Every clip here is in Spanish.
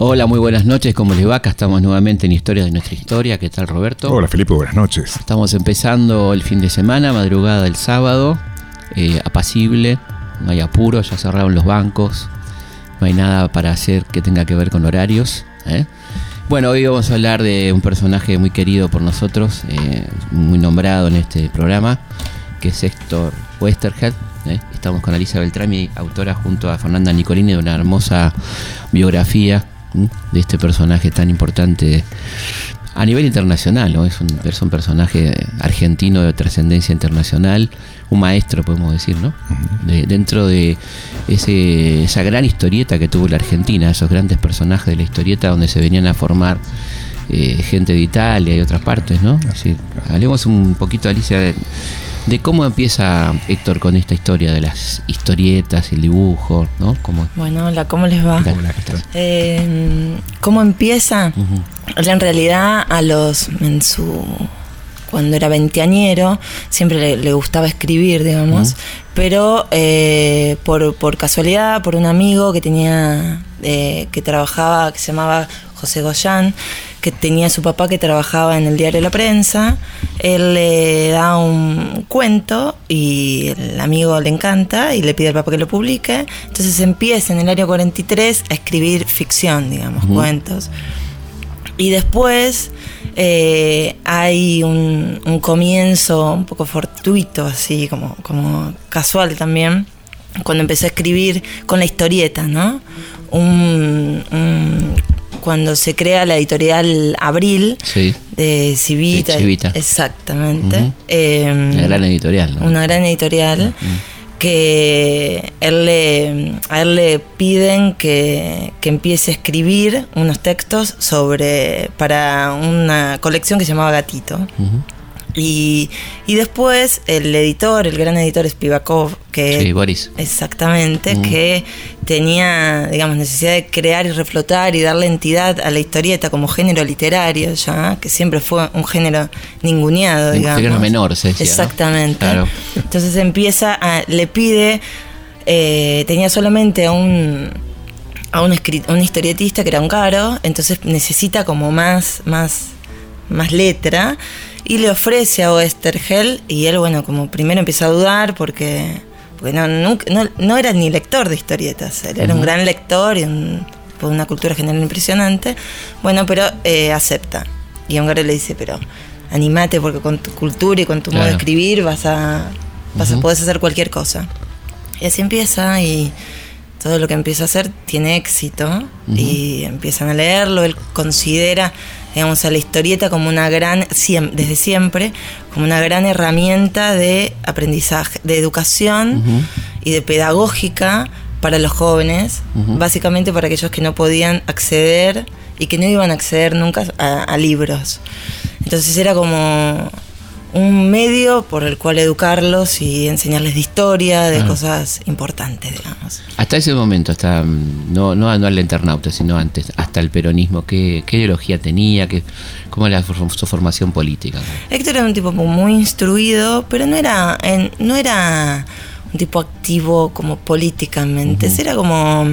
Hola, muy buenas noches, ¿cómo les va? Acá estamos nuevamente en Historia de nuestra historia. ¿Qué tal, Roberto? Hola, Felipe, buenas noches. Estamos empezando el fin de semana, madrugada del sábado, apacible, no hay apuro, ya cerraron los bancos, no hay nada para hacer que tenga que ver con horarios. Bueno, hoy vamos a hablar de un personaje muy querido por nosotros, muy nombrado en este programa, que es Héctor Oesterheld. Estamos con Alicia Beltrami, autora, junto a Fernanda Nicolini, de una hermosa biografía de este personaje tan importante a nivel internacional, ¿no? Es un personaje argentino de trascendencia internacional, un maestro, podemos decir, ¿no? Dentro de esa gran historieta que tuvo la Argentina, esos grandes personajes de la historieta donde se venían a formar gente de Italia y otras partes, ¿no? Así, hablemos un poquito, Alicia, de cómo empieza Héctor con esta historia de las historietas, el dibujo, ¿no? Bueno, hola, ¿cómo les va? Hola, ¿qué tal? ¿Cómo empieza? En realidad, cuando era veinteañero, siempre le gustaba escribir, digamos, pero por casualidad, por un amigo que tenía, que trabajaba, que se llamaba José Goyán, que tenía su papá que trabajaba en el diario La Prensa, él le da un cuento y el amigo le encanta y le pide al papá que lo publique. Entonces empieza en el año 43 a escribir ficción, digamos, cuentos. Y después hay un comienzo un poco fortuito, así como casual también, cuando empecé a escribir con la historieta, ¿no? Cuando se crea la editorial Abril, sí, de Civita. Exactamente. Una gran editorial, ¿no? Una gran editorial. Que a él le piden que empiece a escribir unos textos para una colección que se llamaba Gatito. Y después el gran editor Spivakov, sí, Boris. Exactamente, que tenía, digamos, necesidad de crear y reflotar y darle entidad a la historieta como género literario, ya que siempre fue un género ninguneado, digamos. Un género menor, se decía, exactamente, ¿no? Claro. Entonces le pide, tenía solamente a un historietista que era un caro, entonces necesita como más letra. Y le ofrece a Oesterheld, y él, bueno, como primero empieza a dudar porque no era ni lector de historietas, él era un gran lector y por una cultura general impresionante. Bueno, pero acepta. Y Ongaro le dice, pero animate porque con tu cultura y con tu modo de escribir vas a poder hacer cualquier cosa. Y así empieza, y todo lo que empieza a hacer tiene éxito, y empiezan a leerlo. Él considera, digamos, a la historieta como desde siempre, como una gran herramienta de aprendizaje, de educación y de pedagógica para los jóvenes, básicamente para aquellos que no podían acceder y que no iban a acceder nunca a libros. Entonces era como un medio por el cual educarlos y enseñarles de historia, de cosas importantes, digamos. Hasta ese momento, no al internauta, sino antes, hasta el peronismo, ¿qué ideología tenía? ¿Cómo era su formación política? Héctor era un tipo muy instruido, pero no era un tipo activo como políticamente. Era como...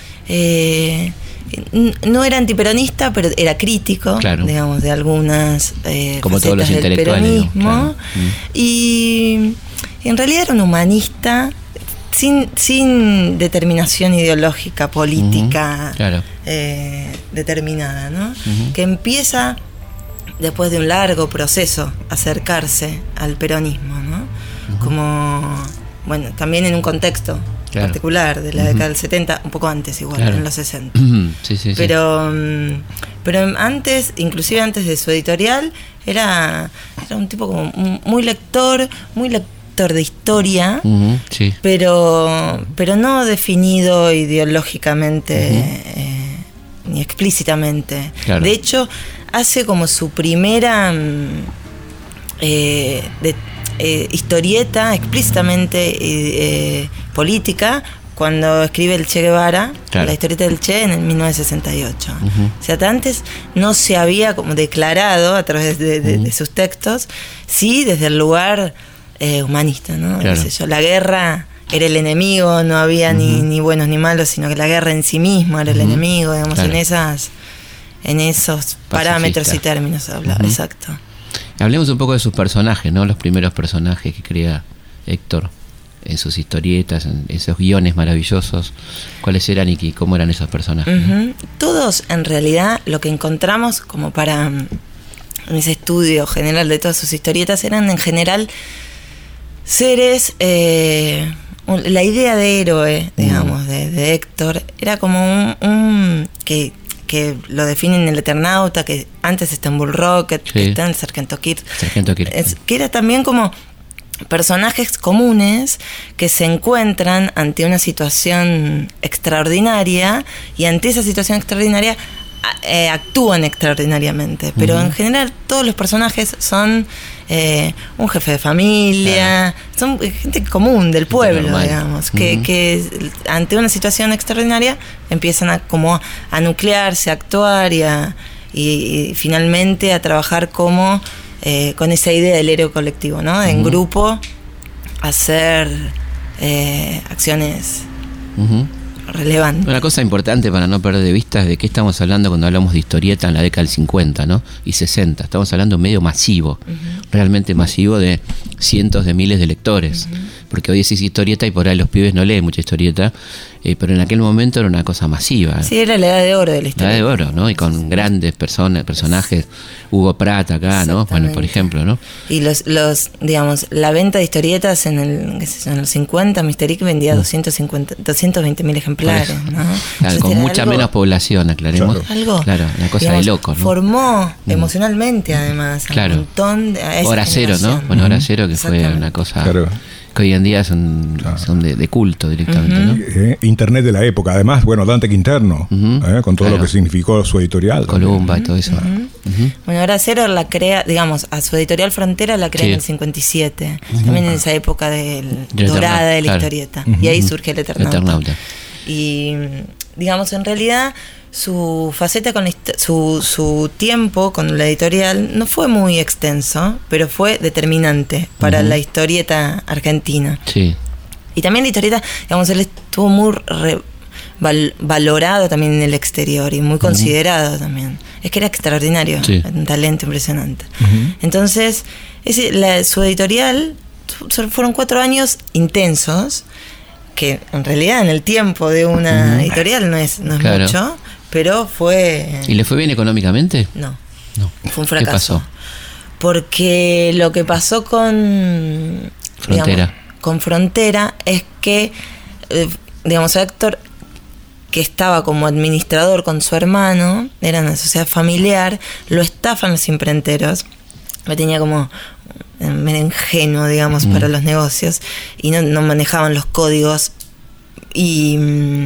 no era antiperonista, pero era crítico, digamos, de algunas como todos los del peronismo. Y en realidad era un humanista sin determinación ideológica, política determinada, ¿no? Que empieza, después de un largo proceso, a acercarse al peronismo, ¿no? Como, bueno, también en un contexto particular de la década del 70, un poco antes igual, en los 60. Sí. Pero antes, inclusive antes de su editorial, era un tipo como muy lector de historia, pero no definido ideológicamente ni explícitamente. De hecho, hace como su primera historieta explícitamente política cuando escribe el Che Guevara, la historieta del Che, en 1968. O sea, antes no se había como declarado a través de sus textos, sí desde el lugar humanista, ¿no? La guerra era el enemigo, no había ni buenos ni malos, sino que la guerra en sí misma era el enemigo, digamos, claro. en esos parámetros y términos hablaba, exacto. Hablemos un poco de sus personajes, ¿no? Los primeros personajes que crea Héctor en sus historietas, en esos guiones maravillosos. ¿Cuáles eran y cómo eran esos personajes? ¿No? Todos, en realidad, lo que encontramos como para en ese estudio general de todas sus historietas eran en general seres, la idea de héroe, digamos, de Héctor, era como un que lo define en El Eternauta, que antes está en Bull Rocket, que está en el Sargento Kirk. Que era también como personajes comunes que se encuentran ante una situación extraordinaria y ante esa situación extraordinaria actúan extraordinariamente, pero en general todos los personajes son un jefe de familia, son gente común del pueblo, digamos, que ante una situación extraordinaria empiezan a nuclearse, a actuar y finalmente a trabajar como con esa idea del héroe colectivo, ¿no? En grupo, hacer acciones relevante. Una cosa importante para no perder de vista es de qué estamos hablando cuando hablamos de historieta en la década del 50, ¿no? Y 60. Estamos hablando de un medio masivo, realmente masivo, de cientos de miles de lectores. Porque hoy decís historieta y por ahí los pibes no leen mucha historieta, pero en aquel momento era una cosa masiva. Sí, era la edad de oro de la historieta. La edad de oro, ¿no? Y con grandes personajes, Hugo Pratt acá, ¿no? Bueno, por ejemplo, ¿no? Y digamos, la venta de historietas en los 50, Mr. Ick vendía 220.000 ejemplares, ¿no? Claro, con mucha menos población, aclaremos. Claro, una cosa, digamos, de loco, ¿no? Formó emocionalmente, además, un montón de... Hora Cero, ¿no? Bueno, Hora Cero, que fue una cosa... Claro. Que hoy en día son de culto directamente, ¿no? Internet de la época, además, bueno, Dante Quinterno, con todo lo que significó su editorial. Columba y todo eso. Bueno, Hora Cero la crea, digamos, a su editorial Frontera la crea en el 57, también en esa época dorada de la historieta, y ahí surge El Eternauta. Y, digamos, en realidad su faceta con su tiempo con la editorial no fue muy extenso, pero fue determinante para la historieta argentina. Sí. Y también la historieta, digamos, él estuvo muy valorado también en el exterior y muy considerado también. Es que era extraordinario, un talento impresionante. Entonces, su editorial fueron 4 años intensos, que en realidad en el tiempo de una editorial no es mucho, pero fue... ¿Y le fue bien económicamente? No. Fue un fracaso. ¿Qué pasó? Porque lo que pasó con Frontera es que, digamos, Héctor, que estaba como administrador con su hermano, era una sociedad familiar, lo estafan los imprenteros, lo tenía como medio ingenuo, digamos, para los negocios, y no manejaban los códigos, y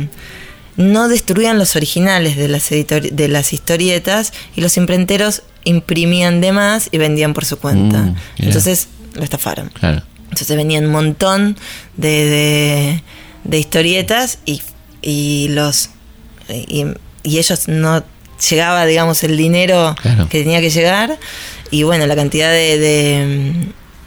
no destruían los originales de las historietas, y los imprenteros imprimían de más y vendían por su cuenta. Entonces lo estafaron. Claro. Entonces venían un montón de historietas y ellos no llegaba, digamos, el dinero que tenía que llegar, y bueno, la cantidad de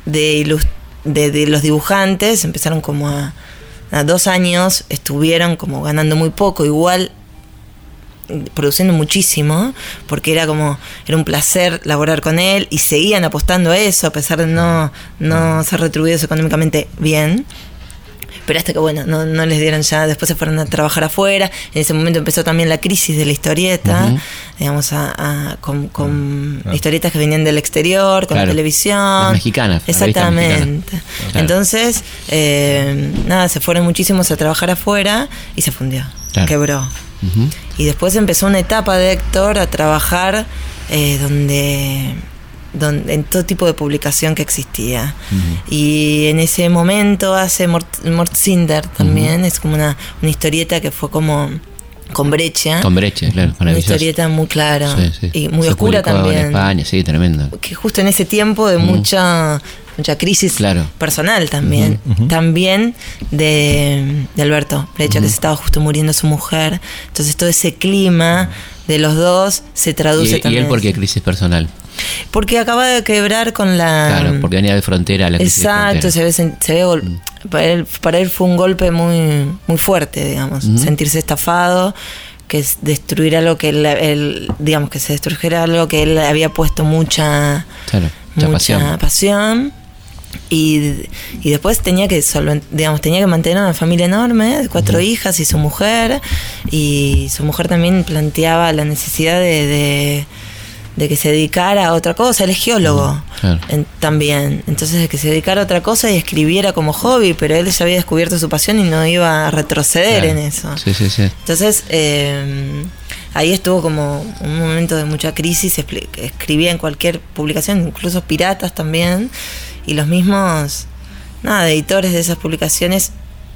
los dibujantes empezaron como a 2 años estuvieron como ganando muy poco, igual produciendo muchísimo, porque era un placer laborar con él, y seguían apostando a eso a pesar de no ser retribuidos económicamente bien. Pero hasta que bueno, no les dieron ya, después se fueron a trabajar afuera. En ese momento empezó también la crisis de la historieta, digamos, con historietas que venían del exterior, con la televisión. Las mexicanas. Exactamente. Claro. Entonces, se fueron muchísimos a trabajar afuera y se fundió, quebró. Y después empezó una etapa de Héctor a trabajar donde en todo tipo de publicación que existía. Y en ese momento hace Mortzinder también, es como una historieta que fue como con Brecha. Con Brecha, claro, una historieta muy clara y muy oscura también. En España, sí, tremendo. Que justo en ese tiempo de mucha crisis personal también. También de Alberto Brecha, que se estaba justo muriendo su mujer. Entonces todo ese clima de los dos se traduce también. ¿Y él por qué crisis personal? Porque acaba de quebrar con la... Claro, porque venía de Frontera la crisis. Exacto, se ve para él fue un golpe muy, muy fuerte, digamos, sentirse estafado, que es destruir algo que él, digamos, que se destruyera algo que él había puesto mucha pasión. Y después tenía que mantener una familia enorme de 4 hijas y su mujer también planteaba la necesidad de que se dedicara a otra cosa. Él es geólogo también, entonces de que se dedicara a otra cosa y escribiera como hobby, pero él ya había descubierto su pasión y no iba a retroceder en eso. Sí. Entonces ahí estuvo como un momento de mucha crisis, escribía en cualquier publicación, incluso piratas también, y los mismos editores de esas publicaciones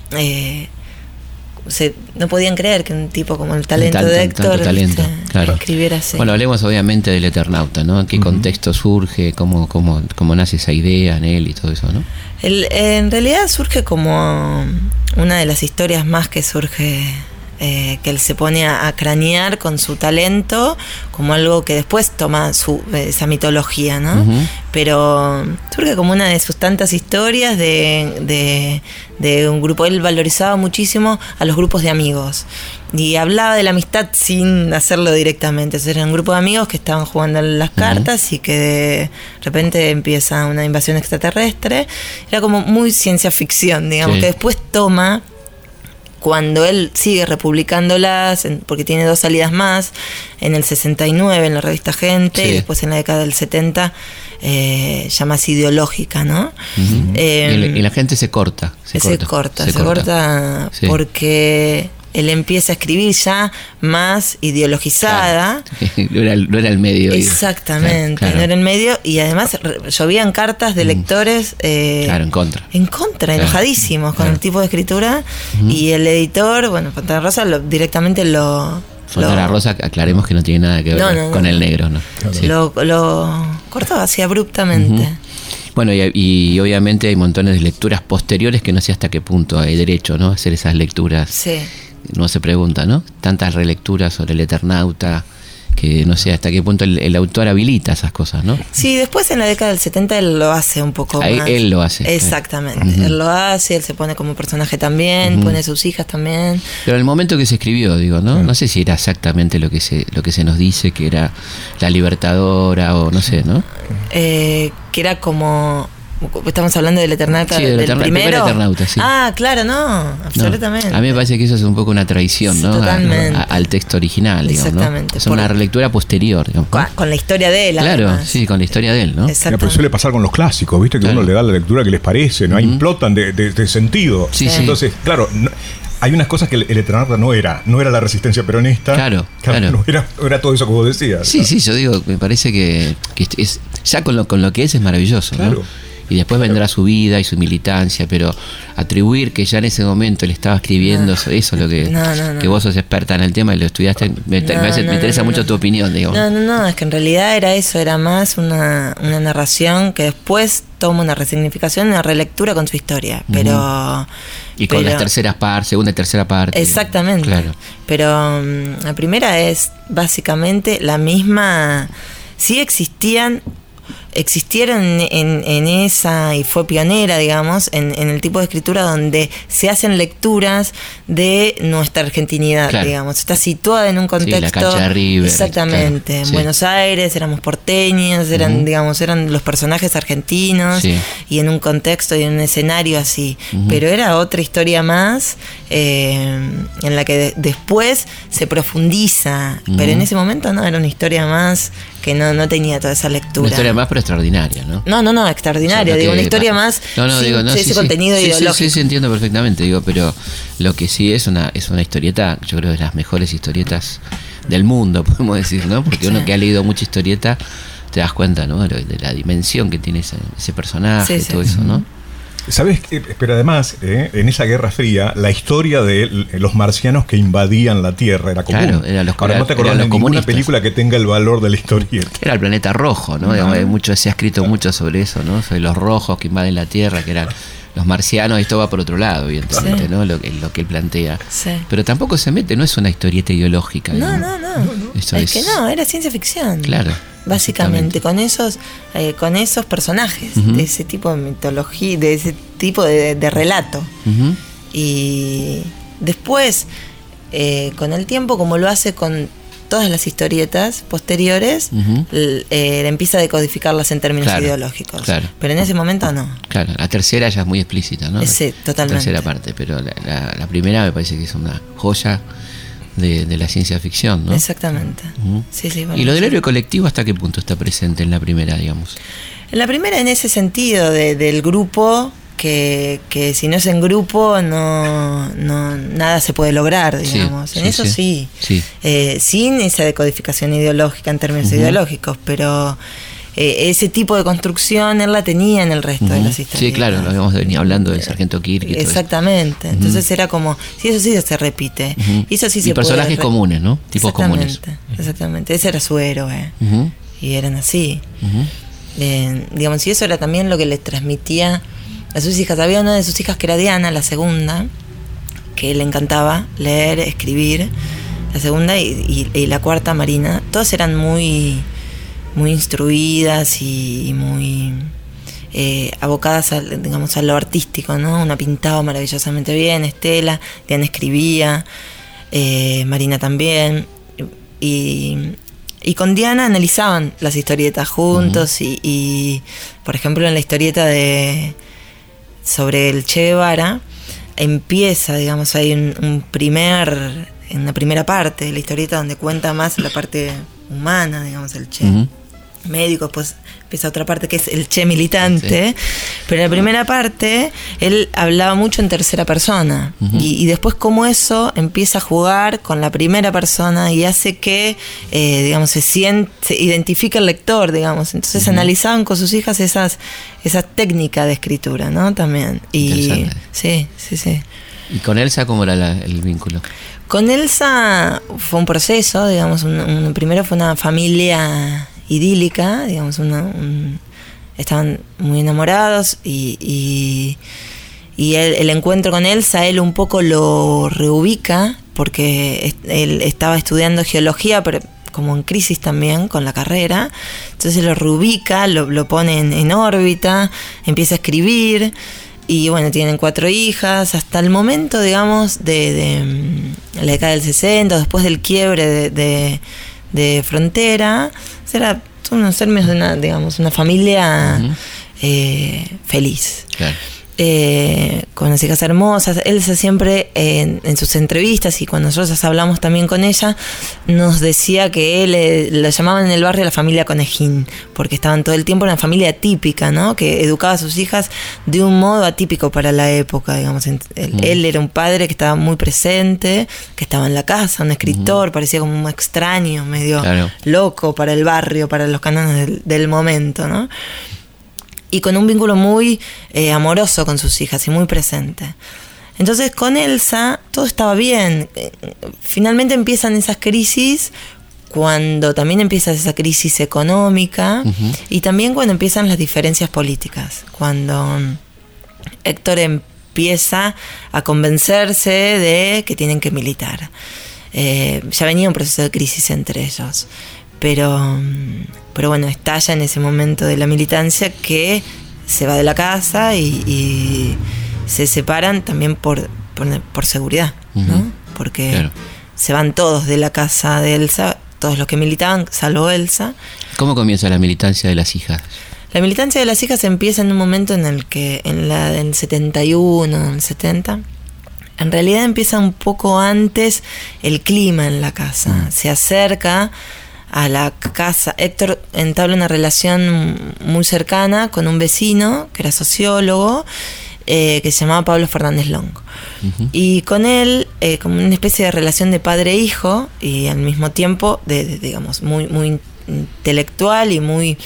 no podían creer que un tipo como el talento de Héctor escribiera así. Bueno, hablemos obviamente del Eternauta, ¿no? ¿En qué contexto surge? ¿Cómo nace esa idea en él y todo eso, no? En realidad surge como una de las historias más que surge, que él se pone a cranear con su talento, como algo que después toma esa mitología, ¿no? Pero surge como una de sus tantas historias de un grupo. Él valorizaba muchísimo a los grupos de amigos y hablaba de la amistad sin hacerlo directamente. Entonces, era un grupo de amigos que estaban jugando las cartas y que de repente empieza una invasión extraterrestre. Era como muy ciencia ficción, digamos, que después toma, cuando él sigue republicándolas, porque tiene 2 salidas más, en el 69 en la revista Gente, y después en la década del 70 ya más ideológica, ¿no? Y la gente se corta porque él empieza a escribir ya más ideologizada. No era el medio. Exactamente, no era el medio, y además llovían cartas de lectores en contra, enojadísimos con el tipo de escritura, y el editor, Fontana Rosa directamente Fontana Rosa, aclaremos que no tiene nada que ver con el negro, ¿no? Sí. Lo cortaba así abruptamente. Bueno, y obviamente hay montones de lecturas posteriores que no sé hasta qué punto hay derecho, ¿no? A hacer esas lecturas. Sí. No se pregunta, ¿no? Tantas relecturas sobre el Eternauta, que no sé hasta qué punto el autor habilita esas cosas, ¿no? Sí, después en la década del 70 él lo hace un poco más. Él lo hace. Exactamente, él lo hace, él se pone como personaje también, pone a sus hijas también. Pero en el momento que se escribió, digo, ¿no? No sé si era exactamente lo que se nos dice, que era la libertadora o no sé, ¿no? Que era como... Estamos hablando del Eternauta, sí, del primero. Eternauta, sí. Ah, claro, absolutamente. A mí me parece que eso es un poco una traición, ¿no? Totalmente. Al texto original, digamos, exactamente. ¿no? Es una relectura posterior, digamos. Con la historia de él. Claro, además. Sí, con la historia de él, ¿no? Pero suele pasar con los clásicos, ¿viste? Que uno le da la lectura que les parece, ¿no? Implotan de sentido. Sí. Entonces, claro, hay unas cosas que el Eternauta no era la resistencia peronista. Claro. No era todo eso que vos decías. Sí, yo digo, me parece que es, ya con lo que es maravilloso, claro. ¿no? Y después vendrá su vida y su militancia, pero atribuir que ya en ese momento él estaba escribiendo eso es lo que, que vos sos experta en el tema y lo estudiaste, me interesa mucho tu opinión, digamos. No, es que en realidad era eso, era más una narración que después toma una resignificación, una relectura con su historia, pero... Y con las segunda y tercera parte. Exactamente, claro. Pero la primera es básicamente la misma, sí existieron en esa, y fue pionera, digamos, en el tipo de escritura donde se hacen lecturas de nuestra argentinidad, digamos. Está situada en un contexto. Sí, la cancha de River. Exactamente. Claro, en Buenos Aires éramos porteños, eran los personajes argentinos, y en un contexto y en un escenario así. Pero era otra historia más, en la que después se profundiza. Pero en ese momento no, era una historia más que no tenía toda esa lectura. Una historia más, pero extraordinaria, ¿no? No, extraordinaria. Digo, una historia más ese contenido ideológico. Sí, entiendo perfectamente, digo, pero lo que sí es una historieta, yo creo, de las mejores historietas del mundo, podemos decir, ¿no? Porque uno que ha leído mucha historieta te das cuenta, ¿no? De la dimensión que tiene ese personaje, todo eso, ¿no? ¿Sabes? Pero además, en esa Guerra Fría, la historia de los marcianos que invadían la Tierra era común. Claro, ahora no te acordás de ninguna película que tenga el valor de la historieta. Era el planeta rojo, ¿no? Digamos, se ha escrito mucho sobre eso, ¿no? Sobre los rojos que invaden la Tierra, que eran los marcianos, esto va por otro lado, evidentemente, Sí. ¿no? Lo que él plantea. Sí. Pero tampoco se mete, no es una historieta ideológica. No. Eso Es que no, era ciencia ficción. Claro. Básicamente, exactamente. con esos personajes, Ujú. de ese tipo de mitología, de ese tipo de relato. Ujú. Y después, con el tiempo, como lo hace con todas las historietas posteriores, Ujú. empieza a decodificarlas en términos Claro, ideológicos. claro. Pero en ese momento no. Claro, la tercera ya es muy explícita, ¿no? Sí, totalmente. La tercera parte, pero la primera me parece que es una joya de la ciencia ficción, ¿no? Exactamente. Ujú. Sí, bueno, ¿Y lo del sí. héroe colectivo hasta qué punto está presente en la primera, digamos? En la primera, en ese sentido, del grupo, que si no es en grupo, no nada se puede lograr, Sí, digamos. sí, En eso sí. sí. Sin esa decodificación ideológica en términos Ujú. ideológicos, pero ese tipo de construcción él la tenía en el resto de Ujú. las historias. Sí, claro, lo habíamos venido hablando del Sargento Kirk y todo eso. Exactamente. Entonces era como, sí, eso sí se repite. Ujú. Y eso sí Y se personajes puede comunes, ¿no? Tipos comunes. Exactamente. Ese era su héroe. Ujú. Y eran así. Ujú. Digamos, y eso era también lo que les transmitía a sus hijas. Había una de sus hijas que era Diana, la segunda, que le encantaba leer, escribir. La segunda y la cuarta, Marina. Todas eran muy instruidas y muy abocadas digamos, a lo artístico, ¿no? Una pintaba maravillosamente bien, Estela, Diana escribía, Marina también. Y con Diana analizaban las historietas juntos. Ujú. y por ejemplo, en la historieta sobre el Che Guevara empieza, digamos, hay una primera parte de la historieta donde cuenta más la parte humana, digamos, el Che Ujú. médico, pues empieza otra parte que es el Che militante, pero en la primera parte él hablaba mucho en tercera persona. Ujú. Y después cómo eso empieza a jugar con la primera persona y hace que digamos se identifique el lector, digamos. Entonces Ujú. analizaban con sus hijas esas técnicas de escritura, ¿no? También. Y interesante. sí. ¿Y con Elsa cómo era el vínculo? Con Elsa fue un proceso, digamos, primero fue una familia idílica, digamos, estaban muy enamorados y el encuentro con Elsa, él un poco lo reubica porque él estaba estudiando geología, pero como en crisis también con la carrera, entonces lo reubica, lo pone en órbita, empieza a escribir. Y bueno, tienen 4 hijas, hasta el momento, digamos, de la década del 60, después del quiebre de Frontera, era unos términos de una familia feliz. Claro. Con unas hijas hermosas. Elsa siempre en sus entrevistas y cuando nosotros hablamos también con ella, nos decía que él lo llamaban en el barrio la familia Conejín, porque estaban todo el tiempo en una familia típica, ¿no? Que educaba a sus hijas de un modo atípico para la época, digamos. Él era un padre que estaba muy presente, que estaba en la casa, un escritor, parecía como un extraño, medio loco para el barrio, para los cánones del momento, ¿no? Y con un vínculo muy amoroso con sus hijas y muy presente. Entonces con Elsa todo estaba bien. Finalmente empiezan esas crisis cuando también empieza esa crisis económica. Uh-huh. Y también cuando empiezan las diferencias políticas, cuando Héctor empieza a convencerse de que tienen que militar. Ya venía un proceso de crisis entre ellos, pero bueno, estalla en ese momento de la militancia que se va de la casa y se separan también por seguridad, uh-huh. ¿no? Porque se van todos de la casa de Elsa, todos los que militaban, salvo Elsa. ¿Cómo comienza la militancia de las hijas? La militancia de las hijas empieza en un momento en el que, en el 71, en el 70, en realidad empieza un poco antes el clima en la casa. Se acerca a la casa. Héctor entabla una relación muy cercana con un vecino que era sociólogo, que se llamaba Pablo Fernández Longo. Uh-huh. Y con él, como una especie de relación de padre-hijo, y al mismo tiempo, digamos, muy, muy intelectual y muy...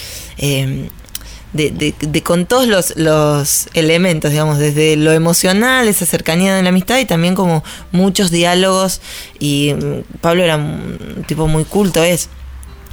con todos los elementos, digamos, desde lo emocional, esa cercanía de la amistad, y también como muchos diálogos, y Pablo era un tipo muy culto,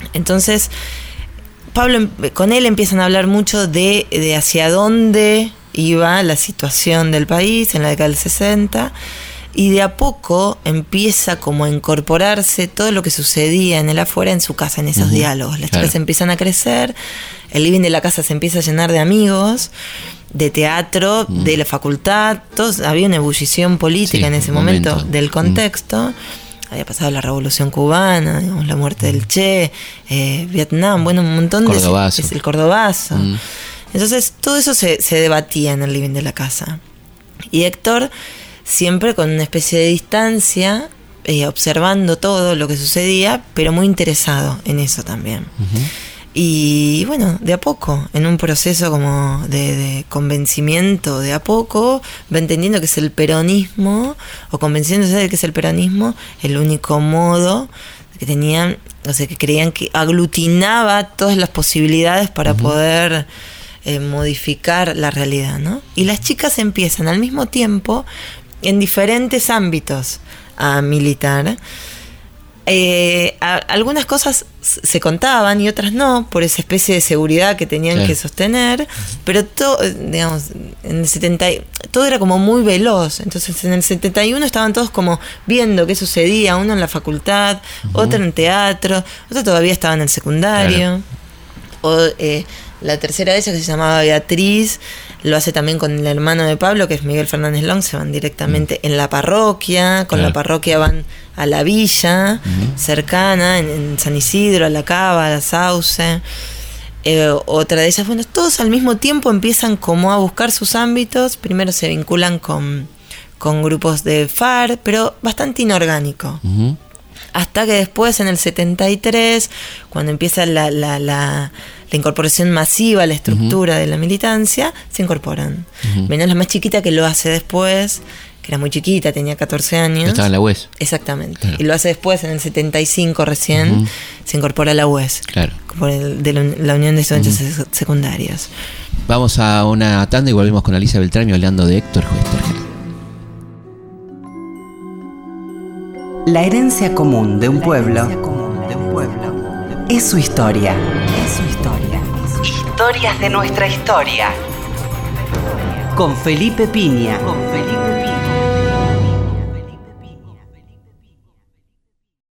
Entonces, con él empiezan a hablar mucho de hacia dónde iba la situación del país en la década del 60, y de a poco empieza como a incorporarse todo lo que sucedía en el afuera en su casa, en esos diálogos. Las chicas empiezan a crecer, el living de la casa se empieza a llenar de amigos, de teatro, de la facultad, había una ebullición política en ese momento del contexto. Había pasado la Revolución Cubana, digamos, la muerte del Che, Vietnam, bueno, un montón Cordobazo. el Cordobazo. Entonces todo eso se debatía en el living de la casa. Y Héctor, siempre con una especie de distancia, observando todo lo que sucedía, pero muy interesado en eso también. Y bueno, de a poco, en un proceso como de convencimiento, de a poco, va entendiendo que es el peronismo, o convenciéndose de que es el peronismo, el único modo que tenían, o sea, que creían que aglutinaba todas las posibilidades para poder modificar la realidad, ¿no? Y las chicas empiezan al mismo tiempo, en diferentes ámbitos, a militar. Algunas cosas se contaban y otras no, por esa especie de seguridad que tenían que sostener, pero todo, digamos, en el 70 todo era como muy veloz. Entonces en el 71 estaban todos como viendo qué sucedía, uno en la facultad, otro en teatro, otro todavía estaba en el secundario. La tercera de ellas, que se llamaba Beatriz, lo hace también con el hermano de Pablo, que es Miguel Fernández Long. Se van directamente en la parroquia, con la parroquia van a la villa cercana, en San Isidro, a la Cava, a la Sauce. Otra de ellas, bueno, todos al mismo tiempo empiezan como a buscar sus ámbitos. Primero se vinculan con grupos de FARC, pero bastante inorgánico. Hasta que después, en el 73, cuando empieza la incorporación masiva a la estructura de la militancia, se incorporan. Menos la más chiquita, que lo hace después, que era muy chiquita, tenía 14 años. Estaba en la UES. Exactamente. Claro. Y lo hace después, en el 75 recién, se incorpora a la UES. Claro. Por de la Unión de Estudiantes Secundarios. Vamos a una tanda y volvemos con Alicia Beltrami hablando de Héctor Oesterheld. La herencia común de un pueblo es su historia. Historias de nuestra historia. Con Felipe Piña.